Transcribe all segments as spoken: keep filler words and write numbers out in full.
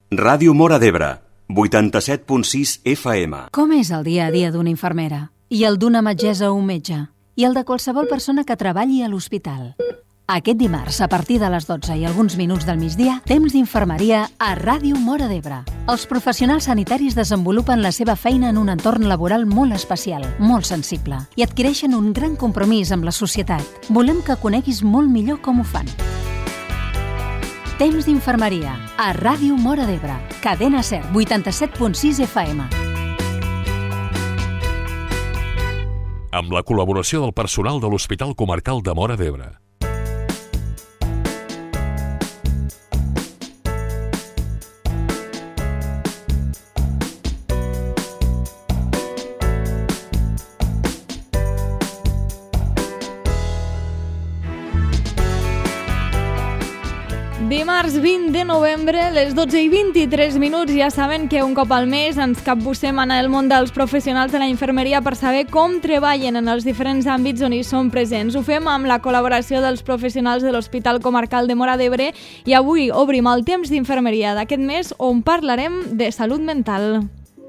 Ràdio Móra d'Ebre, vuitanta-set punt sis F M. Com és el dia a dia d'una infermera? I el d'una metgessa o un metge? I el de qualsevol persona que treballi a l'hospital? Aquest dimarts, a partir de les dotze i alguns minuts del migdia, temps d'infermeria a Ràdio Móra d'Ebre. Els professionals sanitaris desenvolupen la seva feina en un entorn laboral molt especial, molt sensible, i adquireixen un gran compromís amb la societat. Volem que coneguis molt millor com ho fan. Temps d'infermeria a Ràdio Móra d'Ebre. Cadena SER, vuitanta-set punt sis F M. Amb la col·laboració del personal de l'Hospital Comarcal de Móra d'Ebre. Dimarts vint de novembre, les dotze i vint-i-tres minuts, ja saben que un cop al mes ens capbussem en el món dels professionals de la infermeria per saber com treballen en els diferents àmbits on hi són presents. Ho fem amb la col·laboració dels professionals de l'Hospital Comarcal de Móra d'Ebre i avui obrim el temps d'infermeria d'aquest mes on parlarem de salut mental.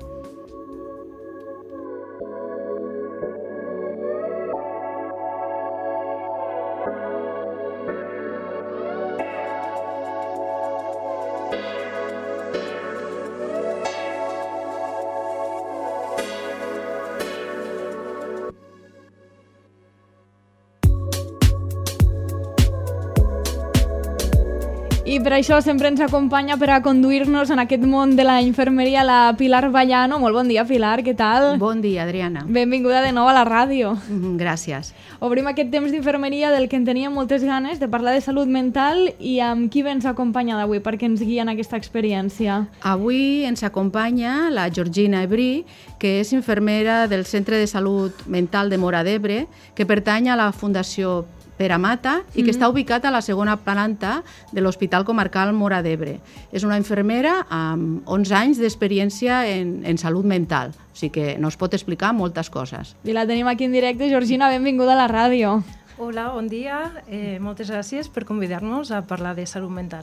I per això sempre ens acompanya per a conduir-nos en aquest món de la infermeria la Pilar Vallano. Molt bon dia, Pilar, què tal? Bon dia, Adriana. Benvinguda de nou a la ràdio. Mm, gràcies. Obrim aquest temps d'infermeria del que en teníem moltes ganes, de parlar de salut mental, i amb qui ens acompanya d'avui perquè ens guia en aquesta experiència? Avui ens acompanya la Georgina Ebrí, que és infermera del Centre de Salut Mental de Móra d'Ebre, que pertany a la Fundació Pere Mata i que mm-hmm. està ubicat a la segona planta de l'Hospital Comarcal Móra d'Ebre. És una infermera amb onze anys d'experiència en, en salut mental, o sigui que nos pot explicar moltes coses. I la tenim aquí en directe. Georgina, benvinguda a la ràdio. Hola, bon dia. Eh, moltes gràcies per convidar-nos a parlar de salut mental.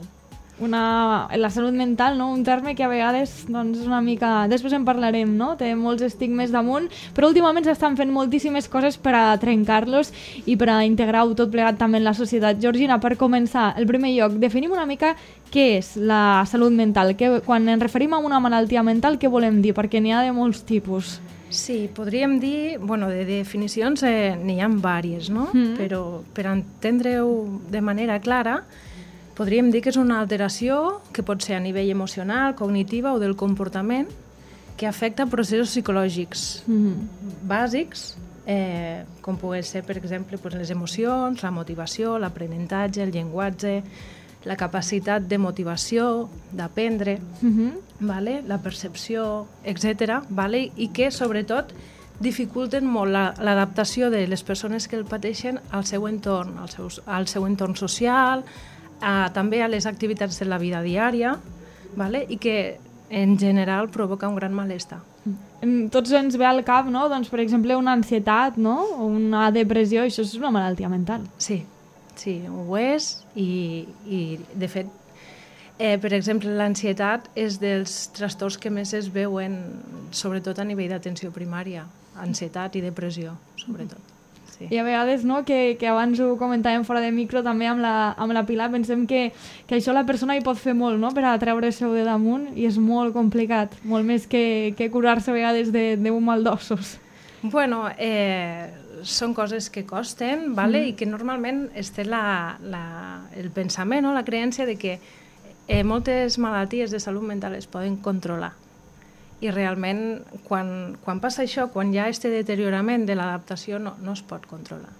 Una, la salut mental, no? Un terme que a vegades doncs, una mica... Després en parlarem, no? Té molts estigmes damunt, però últimament s'estan fent moltíssimes coses per a trencar-los i per a integrar-ho tot plegat també en la societat. Georgina, per començar, el primer lloc, definim una mica què és la salut mental. Que, quan ens referim a una malaltia mental, què volem dir? Perquè n'hi ha de molts tipus. Sí, podríem dir, bueno, de definicions eh, n'hi ha vàries, no? Mm. Però per entendre-ho de manera clara, podríem dir que és una alteració que pot ser a nivell emocional, cognitiva o del comportament que afecta processos psicològics mm-hmm. bàsics, eh, com poden ser, per exemple, pues, les emocions, la motivació, l'aprenentatge, el llenguatge, la capacitat de motivació, d'aprendre, mm-hmm. vale? La percepció, etcètera, vale? I que, sobretot, dificulten molt la, l'adaptació de les persones que el pateixen al seu entorn, al seu, al seu entorn social, a, també a les activitats de la vida diària, vale? I que en general provoca un gran malestar. Tots ens ve al cap, no? Doncs, per exemple, una ansietat, no? O una depressió, això és una malaltia mental. Sí, sí, ho és i, i de fet, eh, per exemple, l'ansietat és dels trastorns que més es veuen, sobretot a nivell d'atenció primària, ansietat i depressió, sobretot. Sí. I a vegades, no, que, que abans ho comentàvem fora de micro, també amb la, amb la Pilar, pensem que, que això la persona hi pot fer molt, no?, per a treure-se-ho de damunt, i és molt complicat, molt més que, que curar-se a vegades d'un mal d'ossos. Bueno, eh, són coses que costen, vale? Mm. I que normalment es té la, la, el pensament, no?, la creença de que eh, moltes malalties de salut mental es poden controlar. I realment, quan, quan passa això, quan hi ha aquest deteriorament de l'adaptació, no, no es pot controlar.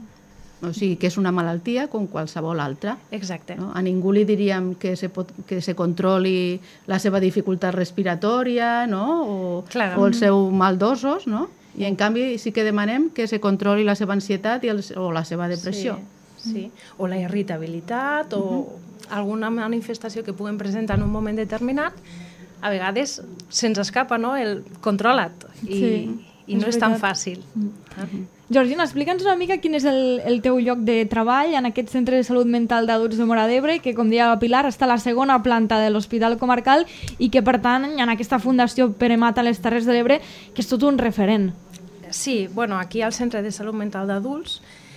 Mm. O sigui, que és una malaltia com qualsevol altra. Exacte. No? A ningú li diríem que se, pot, que se controli la seva dificultat respiratòria, no? o, o el seu mal d'ossos, no? I en canvi sí que demanem que se controli la seva ansietat i el, o la seva depressió. Sí, sí. O la irritabilitat, o uh-huh. alguna manifestació que puguem presentar en un moment determinat, a vegades se'ns escapa, no?, el controla't, i, sí, i no és, és tan fàcil. Mm. Georgina, explica'ns una mica quin és el, el teu lloc de treball en aquest centre de salut mental d'adults de Móra d'Ebre, que, com deia la Pilar, està a la segona planta de l'Hospital Comarcal i que, per tant, en aquesta Fundació Pere Mata a les Terres de l'Ebre, que és tot un referent. Sí, bueno, aquí al Centre de Salut Mental d'Adults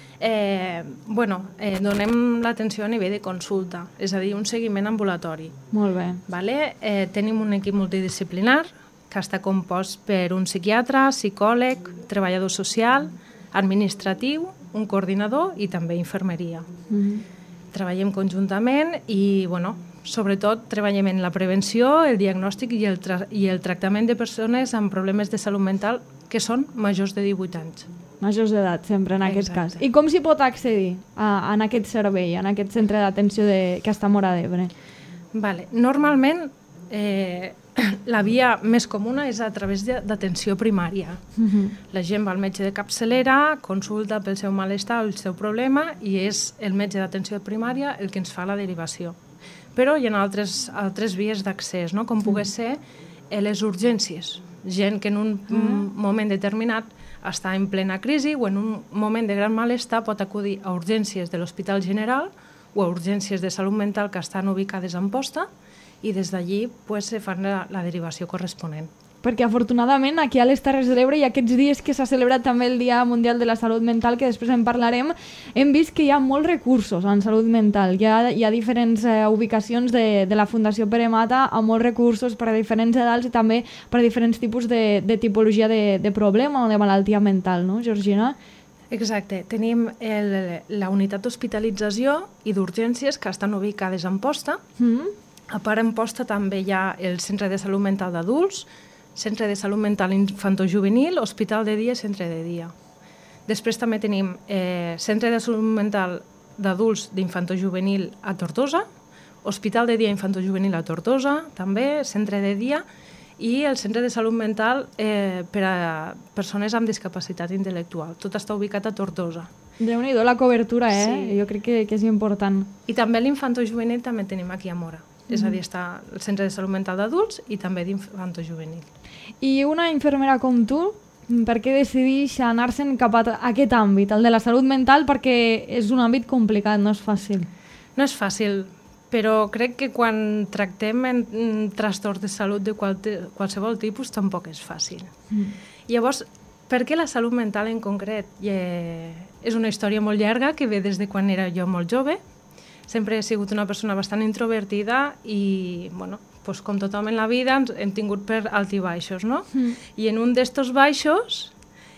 eh, bueno, eh, donem l'atenció a nivell de consulta, és a dir, un seguiment ambulatori. Molt bé. Vale? Eh, tenim un equip multidisciplinar que està compost per un psiquiatre, psicòleg, treballador social, administratiu, un coordinador i també infermeria. Mm-hmm. Treballem conjuntament i, bueno, sobretot treballem en la prevenció, el diagnòstic i el, tra i el tractament de persones amb problemes de salut mental que són majors de divuit anys. Majors d'edat, sempre, en aquest Exacte. cas. I com s'hi pot accedir a, a aquest servei, en aquest centre d'atenció de, que està a Móra d'Ebre? Vale. Normalment, eh, la via més comuna és a través d'atenció primària. Mm-hmm. La gent va al metge de capçalera, consulta pel seu malestar o el seu problema i és el metge d'atenció primària el que ens fa la derivació. Però hi ha altres, altres vies d'accés, no? Com pugui ser eh, les urgències. Gent que en un mm. moment determinat està en plena crisi o en un moment de gran malestar pot acudir a urgències de l'Hospital General o a urgències de salut mental que estan ubicades a Amposta i des d'allí pues, se fan la, la derivació corresponent. Perquè afortunadament aquí a les Terres de l'Ebre i aquests dies que s'ha celebrat també el Dia Mundial de la Salut Mental, que després en parlarem, hem vist que hi ha molts recursos en salut mental. Hi ha, hi ha diferents eh, ubicacions de, de la Fundació Pere Mata amb molts recursos per a diferents edats i també per a diferents tipus de, de tipologia de, de problema o de malaltia mental, no, Georgina? Exacte. Tenim el, la unitat d'hospitalització i d'urgències que estan ubicades a Amposta. Mm-hmm. A part d'Amposta també hi ha el Centre de Salut Mental d'Adults, Centre de Salut Mental Infantojuvenil, Hospital de Dia i Centre de Dia. Després també tenim eh, Centre de Salut Mental d'Adults d'Infantojuvenil a Tortosa, Hospital de Dia Infantojuvenil a Tortosa, també, Centre de Dia, i el Centre de Salut Mental eh, per a persones amb discapacitat intel·lectual. Tot està ubicat a Tortosa. Déu-n'hi-do la cobertura, eh? Sí. Jo crec que, que és important. I també l'infantojuvenil també tenim aquí a Móra. Mm-hmm. És a dir, està el Centre de Salut Mental d'Adults i també d'infantojuvenil. I una infermera com tu, per què decideix anar-se'n cap a aquest àmbit, el de la salut mental, perquè és un àmbit complicat, no és fàcil? No és fàcil, però crec que quan tractem en, en trastorns de salut de qual, qualsevol tipus tampoc és fàcil. Mm. Llavors, per què la salut mental en concret? Eh, és una història molt llarga que ve des de quan era jo molt jove. Sempre he sigut una persona bastant introvertida i, bueno, pues, com tothom en la vida hem tingut per alt i baixos, no? Mm. I en un d'estos baixos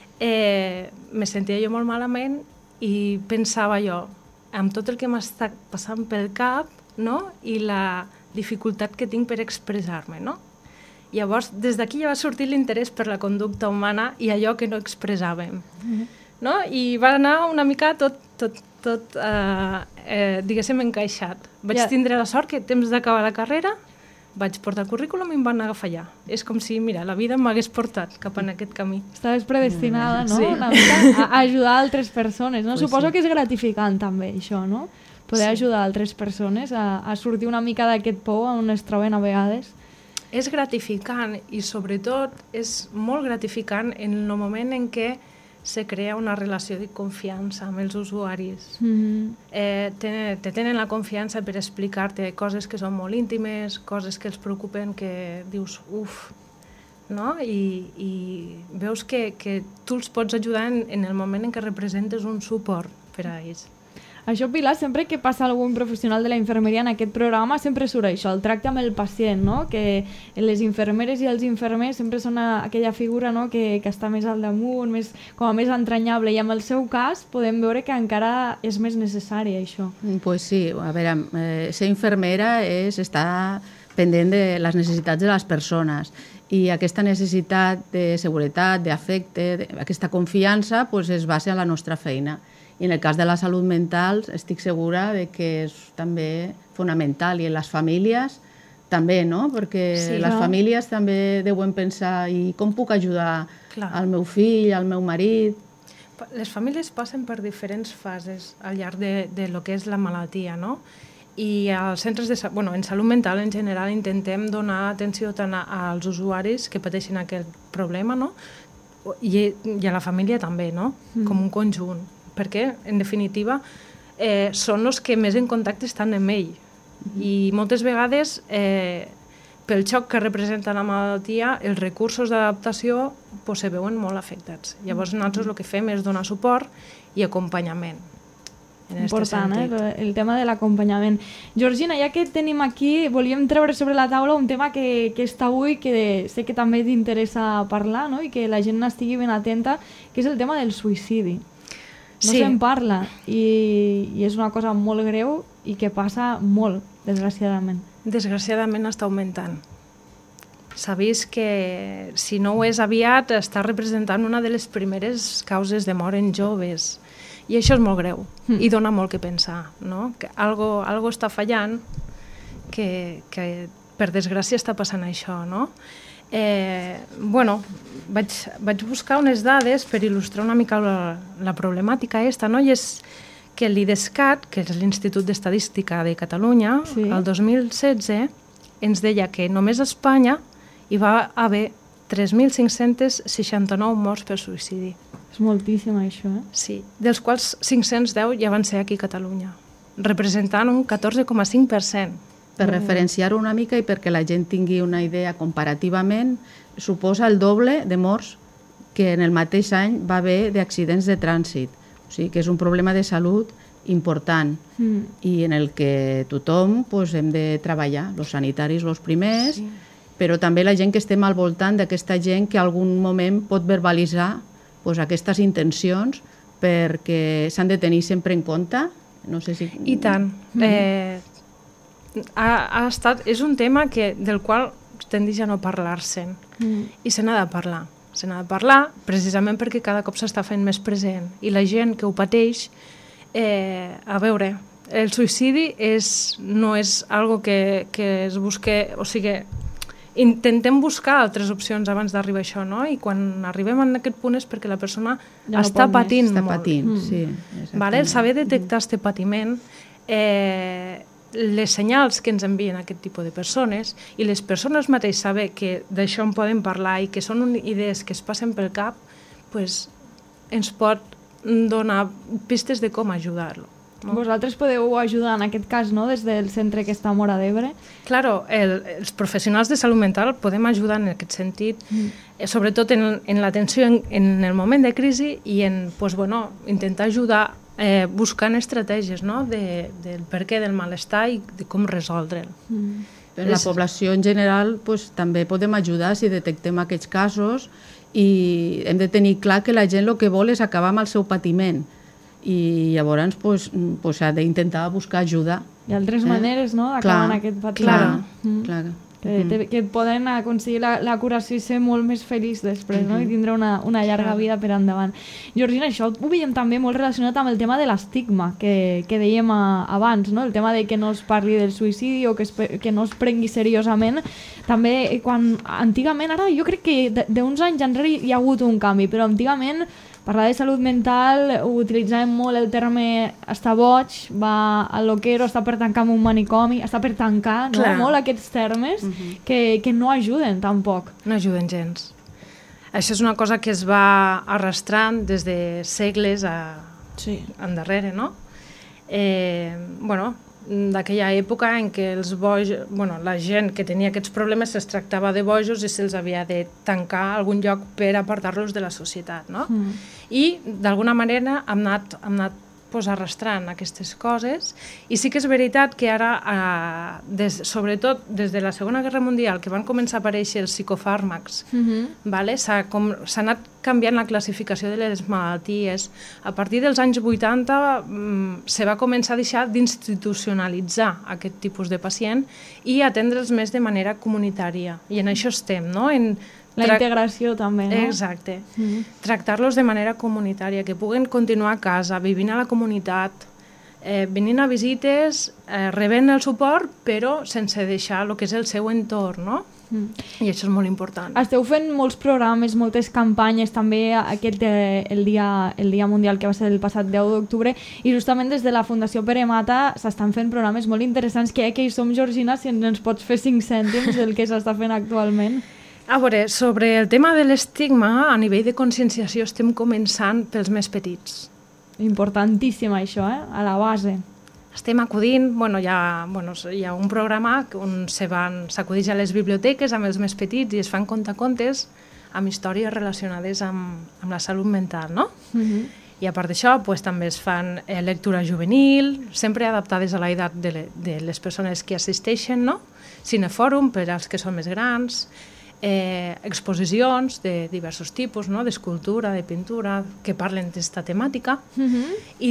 eh, me sentia jo molt malament i pensava jo, amb tot el que m'està passant pel cap, no? I la dificultat que tinc per expressar-me, no? Llavors, des d'aquí ja va sortir l'interès per la conducta humana i allò que no expressàvem. Mm. No? I va anar una mica tot, tot, tot eh, eh, diguéssim, encaixat. Vaig yeah. tindre la sort que temps d'acabar la carrera vaig portar el currículum i em van agafar allà. És com si, mira, la vida m'hagués portat cap en aquest camí. Estaves predestinada, no? Sí. Una mica a ajudar altres persones, no? Pues Suposo sí. que és gratificant també, això, no? Poder Sí. ajudar altres persones a, a sortir una mica d'aquest pou on es troben a vegades. És gratificant i, sobretot, és molt gratificant en el moment en què se crea una relació de confiança amb els usuaris. Mm-hmm. Eh, te, te tenen la confiança per explicar-te coses que són molt íntimes, coses que els preocupen, que dius, uf, no? I, i veus que, que tu els pots ajudar en, en el moment en què representes un suport per a ells. Això, Pilar, sempre que passa algun professional de la infermeria en aquest programa, sempre surt això, el tracte amb el pacient, no? Que les infermeres i els infermers sempre són a, aquella figura, no? que, que està més al damunt, més, com a més entranyable, i en el seu cas podem veure que encara és més necessari això. Pues sí, a veure, eh, ser infermera és estar pendent de les necessitats de les persones i aquesta necessitat de seguretat, d'afecte, de, aquesta confiança pues, es basa en la nostra feina. I en el cas de la salut mental estic segura de que és també fonamental i en les famílies també, no? Perquè sí, les no? famílies també deuen pensar i com puc ajudar Clar. al meu fill, al meu marit. Les famílies passen per diferents fases al llarg de, de lo que és la malaltia, no? I als centres de, bueno, en salut mental en general intentem donar atenció tant a, als usuaris que pateixen aquest problema, no? i, i a la família també, no? Mm. Com un conjunt. Perquè, en definitiva, eh, són els que més en contacte estan amb ell. Mm. I moltes vegades, eh, pel xoc que representa la malaltia, els recursos d'adaptació pues, se veuen molt afectats. Llavors, nosaltres el que fem és donar suport i acompanyament. Important, eh? El tema de l'acompanyament. Georgina, ja que tenim aquí, volíem treure sobre la taula un tema que, que és tabú i que sé que també t'interessa parlar, no? I que la gent n'estigui ben atenta, que és el tema del suïcidi. No sí. se'n parla i, i és una cosa molt greu i que passa molt, desgraciadament. Desgraciadament està augmentant. S'ha vist que si no ho és aviat està representant una de les primeres causes de mort en joves. I això és molt greu mm. i dona molt que pensar, no? Que algo, algo està fallant, que, que per desgràcia està passant això, no? Eh, bueno, vaig, vaig buscar unes dades per il·lustrar una mica la, la problemàtica esta, no? I és que l'IDESCAT, que és l'Institut d'Estadística de Catalunya, sí. el dos mil setze ens deia que només a Espanya hi va haver tres mil cinc-cents seixanta-nou morts per suïcidi. És moltíssim, això, eh? Sí, dels quals cinc-cents deu ja van ser aquí a Catalunya, representant un catorze coma cinc per cent. Per referenciar una mica i perquè la gent tingui una idea comparativament, suposa el doble de morts que en el mateix any va haver d'accidents de trànsit. O sigui que és un problema de salut important mm. i en el que tothom pues, hem de treballar, els sanitaris els primers, sí. però també la gent que estem al voltant d'aquesta gent que algun moment pot verbalitzar pues, aquestes intencions perquè s'han de tenir sempre en compte. No sé si... I tant. Mm-hmm. Eh, ha, ha estat, és un tema que, del qual tendeix a no parlar-se'n mm. i se n'ha de parlar. Se n'ha de parlar precisament perquè cada cop s'està fent més present i la gent que ho pateix, eh, a veure, el suïcidi és, no és algo que, que es busque, o sigui, intentem buscar altres opcions abans d'arribar a això, no? I quan arribem a aquest punt és perquè la persona ja no està patint està molt. Patint, mm. sí, vale? El saber detectar aquest patiment, eh, les senyals que ens envien aquest tipus de persones i les persones mateix saber que d'això en poden parlar i que són idees que es passen pel cap, pues, ens pot donar pistes de com ajudar-lo. No? Vosaltres podeu ajudar en aquest cas, no?, des del centre que està a Móra d'Ebre? Claro, el, els professionals de salut mental podem ajudar en aquest sentit, mm. eh, sobretot en, en l'atenció en, en el moment de crisi i en pues, bueno, intentar ajudar eh, buscant estratègies, no?, de, del perquè del malestar i de com resoldre'l. Mm. En la població en general pues, també podem ajudar si detectem aquests casos i hem de tenir clar que la gent el que vol és acabar amb el seu patiment i llavors pues, pues, s'ha d'intentar buscar ajuda. Hi ha altres eh? maneres, no?, d'acabar amb aquest patiment. Clar, mm. clar. Que, mm. que poden aconseguir la, la curació i ser molt més feliç després, mm-hmm. no?, i tindre una, una llarga vida per endavant. Georgina, això ho veiem també molt relacionat amb el tema de l'estigma que, que dèiem a, abans, no?, el tema de que no es parli del suïcidi o que, es, que no es prengui seriosament. També quan antigament, ara jo crec que d'uns anys enrere hi ha hagut un canvi, però antigament parlar de salut mental ho utilitzàvem molt el terme està boig, va al loquero, està per tancar amb un manicomi, està per tancar, no? Molt aquests termes uh-huh. que, que no ajuden tampoc. No ajuden gens. Això és una cosa que es va arrastrant des de segles a... sí. endarrere, no? Eh, bueno, d'aquella època en què els bojos, bueno, la gent que tenia aquests problemes es tractava de bojos i se'ls havia de tancar a algun lloc per apartar-los de la societat, no? Mm. I d'alguna manera hem anat, hem anat pues, arrastrant aquestes coses i sí que és veritat que ara, eh, des, sobretot des de la Segona Guerra Mundial, que van començar a aparèixer els psicofàrmacs, mm-hmm. vale? s'ha, com, s'ha anat canviant la classificació de les malalties. A partir dels anys vuitanta mm, se va començar a deixar d'institucionalitzar aquest tipus de pacient i atendre'ls més de manera comunitària. I en això estem, no? En la integració també, no? Exacte. Mm-hmm. Tractar-los de manera comunitària, que puguen continuar a casa, vivint a la comunitat, eh, venint a visites, eh, rebent el suport, però sense deixar el que és el seu entorn, no? Mm. I això és molt important. Esteu fent molts programes, moltes campanyes, també aquest eh, el, dia, el Dia Mundial que va ser el passat deu d'octubre, i justament des de la Fundació Pere Mata s'estan fent programes molt interessants, que ja que hi som, Georgina, si ens pots fer cinc cèntims del que s'està fent actualment. A veure, sobre el tema de l'estigma, a nivell de conscienciació estem començant pels més petits. Importantíssim això, eh? A la base. Estem acudint, bueno, hi ha, bueno, hi ha un programa on se van, s'acudeix a les biblioteques amb els més petits i es fan contacontes amb històries relacionades amb, amb la salut mental, no? Uh-huh. I a part d'això, pues, també es fan eh, lectura juvenil, sempre adaptades a l'edat de, le, de les persones que assisteixen, no? Cinefòrum per als que són més grans, eh, exposicions de diversos tipus, no? D'escultura, de pintura, que parlen d'esta temàtica. Uh-huh. I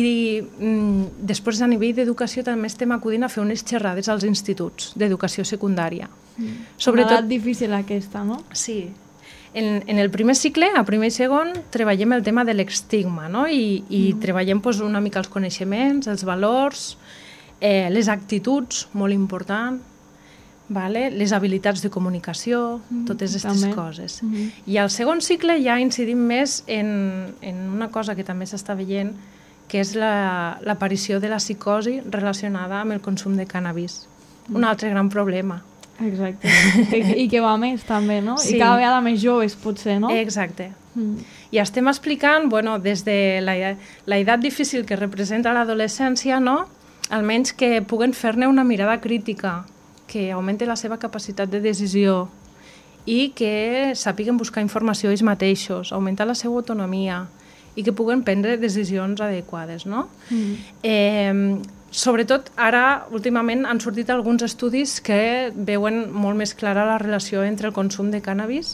mm, després a nivell d'educació també estem acudint a fer unes xerrades als instituts d'educació secundària. Uh-huh. Sobretot... Una edat difícil aquesta, no? Sí. En, en el primer cicle, a primer i segon, treballem el tema de l'estigma, no? I, i mm. treballem pues, una mica els coneixements, els valors, eh, les actituds, molt important, vale? Les habilitats de comunicació, mm, totes aquestes també. coses. Mm-hmm. I al segon cicle ja incidim més en, en una cosa que també s'està veient, que és la, l'aparició de la psicosi relacionada amb el consum de cànnabis. Mm. Un altre gran problema. Exacte. I, I que va més, també, no? Sí. I cada vegada més joves, potser, no? Exacte. Mm. I estem explicant, bueno, des de la, la edat difícil que representa l'adolescència, no? Almenys que puguen fer-ne una mirada crítica, que augmenti la seva capacitat de decisió i que sàpiguen buscar informació ells mateixos, augmentar la seva autonomia i que puguen prendre decisions adequades, no? Mm. Eh, Sobretot, ara, últimament, han sortit alguns estudis que veuen molt més clara la relació entre el consum de cànnabis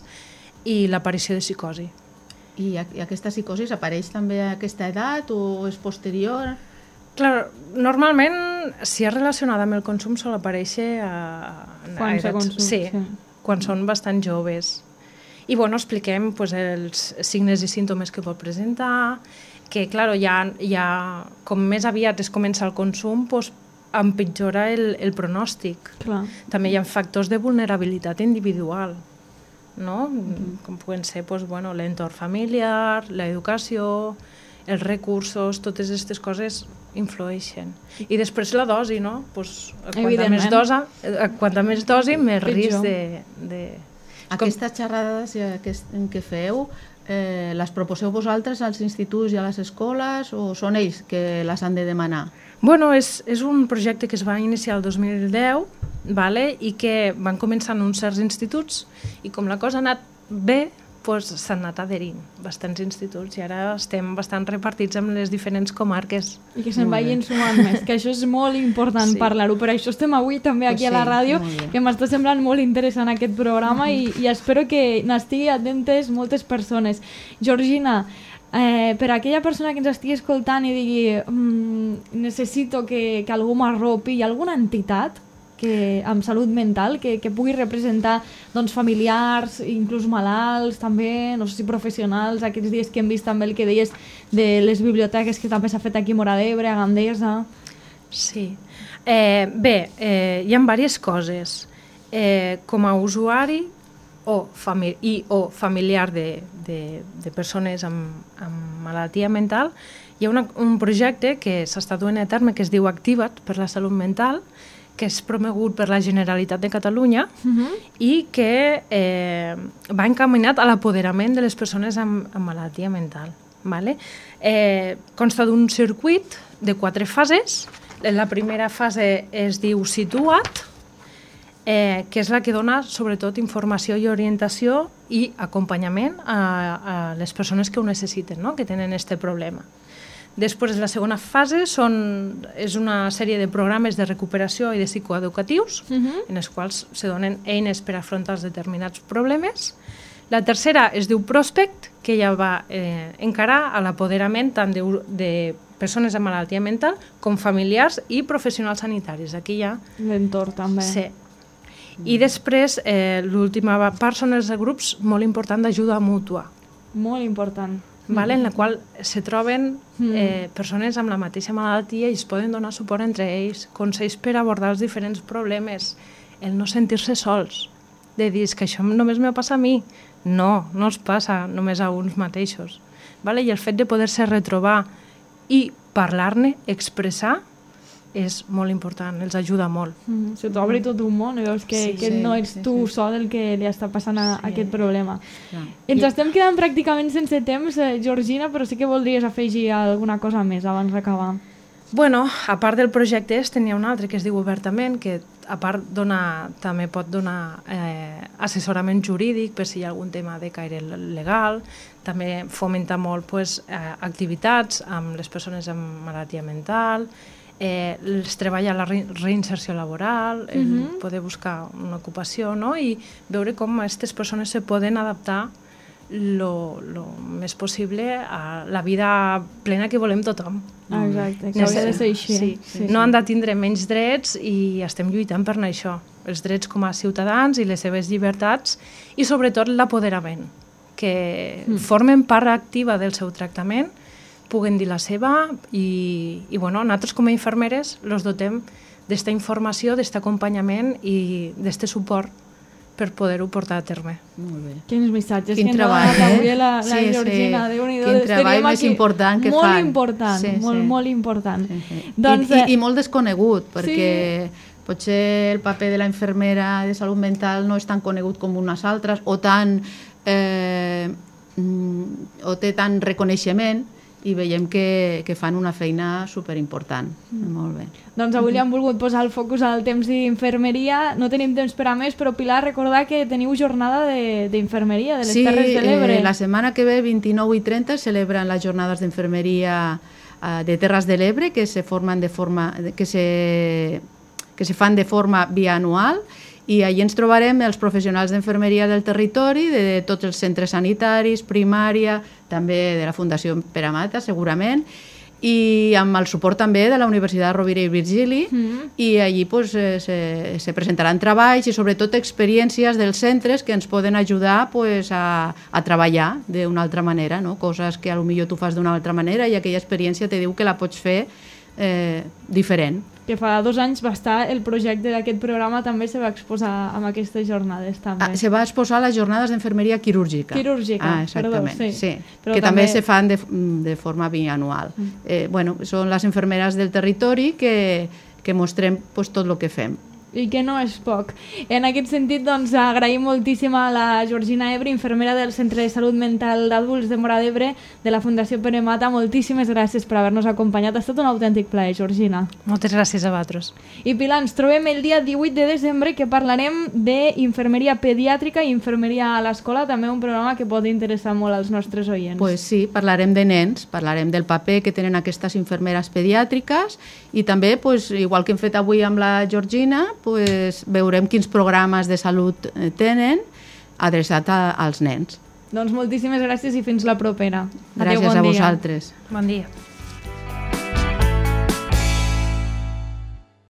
i l'aparició de psicosi. I, I aquesta psicosi apareix també a aquesta edat o és posterior? Clar, normalment, si és relacionada amb el consum, sol aparèixer a, a quan edats, consum, sí, sí. quan són bastant joves. I, bueno, expliquem pues, els signes i símptomes que pot presentar, que, clar, ja, ja, com més aviat es comença el consum, pues, empitjora el, el pronòstic. Clar. També hi ha factors de vulnerabilitat individual, no? Mm-hmm. Com puguen ser pues, bueno, l'entorn familiar, l'educació, els recursos, totes aquestes coses influeixen. I després la dosi, no? Pues, quanta, més dosa, quanta més dosi, més risc de... de... Aquestes xerrades en què feu, eh, les proposeu vosaltres als instituts i a les escoles o són ells que les han de demanar? Bueno, és, és un projecte que es va iniciar el dos mil deu, vale? I que van començar en uns certs instituts i com la cosa ha anat bé, pues, s'han anat adherint bastants instituts i ara estem bastant repartits en les diferents comarques. I que se'n vagin sumant més, que això és molt important sí. parlar-ho. Per això estem avui també aquí pues sí, a la ràdio, que m'està semblant molt interessant aquest programa i, i espero que n'estigui atentes moltes persones. Georgina, eh, per a aquella persona que ens estigui escoltant i digui mmm, necessito que, que algú m'arropi, hi ha alguna entitat que, amb salut mental que, que pugui representar doncs, familiars, inclús malalts també, no sé si professionals, aquests dies que hem vist també el que deies de les biblioteques que també s'ha fet aquí a Móra d'Ebre, a Gandesa. Sí. Eh, bé, eh, hi ha diverses coses. Eh, com a usuari o, fami i, o familiar de, de, de persones amb, amb malaltia mental, hi ha una, un projecte que s'està duent a terme que es diu Activa't per la salut mental, que és promogut per la Generalitat de Catalunya uh-huh. i que eh, va encaminat a l'apoderament de les persones amb, amb malaltia mental. Vale? Eh, consta d'un circuit de quatre fases. La primera fase es diu Situa't, eh, que és la que dona sobretot informació i orientació i acompanyament a, a les persones que ho necessiten, no? Que tenen aquest problema. Després, la segona fase són, és una sèrie de programes de recuperació i de psicoeducatius, uh-huh. en els quals se donen eines per afrontar els determinats problemes. La tercera es diu Prospect, que ja va eh, encarar a l'apoderament tant de, de persones amb malaltia mental com familiars i professionals sanitaris. Aquí ja... L'entorn també. Sí. I després, eh, l'última part són els grups molt importants d'ajuda mútua. Molt important. Vale, en la qual se troben eh, persones amb la mateixa malaltia i es poden donar suport entre ells, consells per abordar els diferents problemes, el no sentir-se sols, de dir que això només me passa a mi. No, no es passa només a uns mateixos. Vale? I el fet de poder-se retrobar i parlar-ne, expressar, és molt important, els ajuda molt. Mm, se t'obre tot un món i veus que, Sí, que sí, no ets sí, tu sí. sol el que li està passant a, Sí. a aquest problema. Clar. Ens I- estem quedant pràcticament sense temps, eh, Georgina, però sí que voldries afegir alguna cosa més abans d'acabar. Bueno, a part del projecte est, tenia un altre que es diu Obertament, que a part dona, també pot donar eh, assessorament jurídic per si hi ha algun tema de caire legal, també fomenta molt pues, eh, activitats amb les persones amb malaltia mental, eh, els treballa la re reinserció laboral, el Mhm. poder buscar una ocupació, no? I veure com aquestes persones se poden adaptar lo, lo més possible a la vida plena que volem tothom. Ah, exacte, que Nece- hauria de ser així. Sí, sí, no han de tindre menys drets i estem lluitant per això. Els drets com a ciutadans i les seves llibertats i sobretot l'apoderament, que mm. formen part activa del seu tractament, puguen dir la seva i, i bueno, nosaltres com a infermeres els dotem d'esta informació, d'este acompanyament i d'este suport per poder-ho portar a terme. Molt bé. Quins missatges Quin que ens ha treball, donat eh? avui la, la Sí, sí. Georgina. Déu-n'hi-do, Quin estaríem treball més aquí. important que molt fan. Important, Sí, molt, sí. molt important. Sí, sí. Doncs, I, i, eh, I molt desconegut, perquè potser el paper de la infermera de salut mental no és tan conegut com unes altres, o tan eh, mm, o té tant reconeixement, i veiem que, que fan una feina superimportant. Mm. Molt bé. Doncs avui li hem volgut posar el focus al temps d'infermeria. No tenim temps per a més, però Pilar, recordar que teniu jornada de- d'infermeria de, de les Sí, Terres de l'Ebre. eh, la setmana que ve, vint-i-nou i trenta, celebren les jornades d'infermeria eh, de Terres de l'Ebre, que se formen de forma que se que se fan de forma bianual, i allí ens trobarem els professionals d'infermeria del territori, de, de tots els centres sanitaris, primària, també de la Fundació Pere Mata, segurament, i amb el suport també de la Universitat Rovira i Virgili, Mm. i allí pues, eh, se, se presentaran treballs i sobretot experiències dels centres que ens poden ajudar pues, a, a treballar d'una altra manera, no? Coses que potser tu fas d'una altra manera i aquella experiència te diu que la pots fer eh, diferent. Que fa dos anys va estar el projecte d'aquest programa, també se va exposar amb aquestes jornades. També. Ah, se va exposar a les jornades d'infermeria quirúrgica. Quirúrgica, ah, exactament, perdó, sí. sí. Però Que també, també se fan de, de forma bianual. Mm. Eh, bueno, són les infermeres del territori que, que mostrem pues, tot el que fem. I que no és poc. En aquest sentit, doncs, agraïm moltíssim a la Georgina Ebre, infermera del Centre de Salut Mental d'Adults de Móra d'Ebre, de la Fundació Pere Mata. Moltíssimes gràcies per haver-nos acompanyat. Ha estat un autèntic plaer, Georgina. Moltes gràcies a vosaltres. I Pilar, ens trobem el dia divuit de desembre, que parlarem d'infermeria pediàtrica i infermeria a l'escola, també un programa que pot interessar molt als nostres oients. Pues sí, parlarem de nens, parlarem del paper que tenen aquestes infermeres pediàtriques i també, pues, igual que hem fet avui amb la Georgina, pues, veurem quins programes de salut eh, tenen adreçat a, als nens. Doncs moltíssimes gràcies i fins la propera. Gràcies Adéu, bon a dia. vosaltres. Bon dia.